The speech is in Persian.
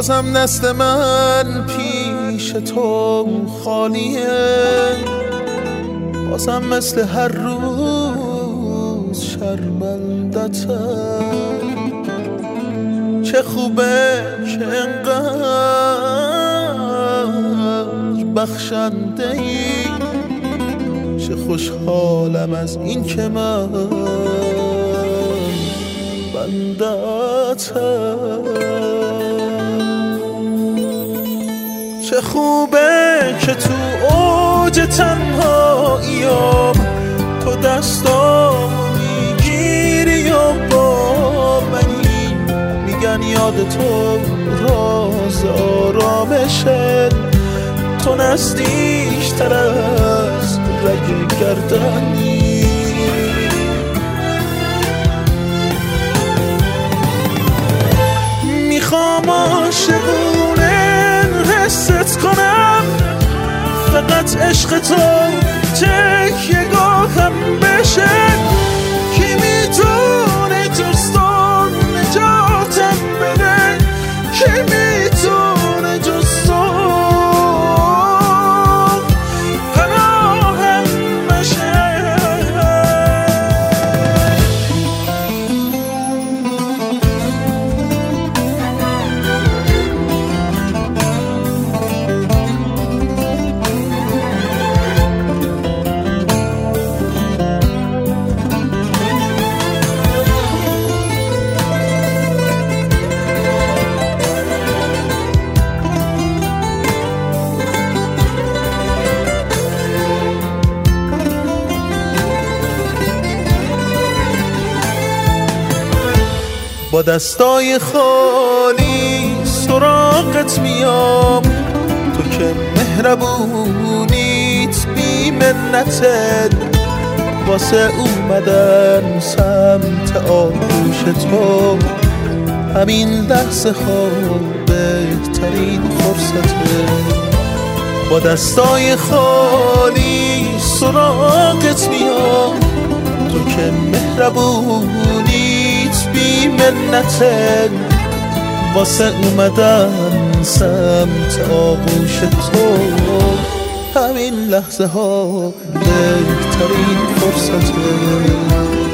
بازم دست من پیش تو خالیه، بازم مثل هر روز شرمندتم. چه خوبه که انقدر بخشنده ای، چه خوشحالم از این که من بندتم. چه خوبه که تو اوج تنهاییام تو دستامو میگیری و با منی، میگن یاد تو راز آرامشه، تو نزدیکتر از رگ گردنی. میخوام عاشقونه حست کنم، فقط عشق تو تکیه گاهم بشه. کی میتونه جستان نجاتم بده، کی میتونه جستان پناهم بشه. با دستای خالی سراغت میام، تو که مهربونیت بی منته، واسه اومدن سمت آغوش تو همین لحظه ها بهترین فرصته. با دستای خالی سراغت میام، تو که مهربونیت بی منته، واسه اومدن سمت آغوش تو همین لحظه ها بهترین فرصته.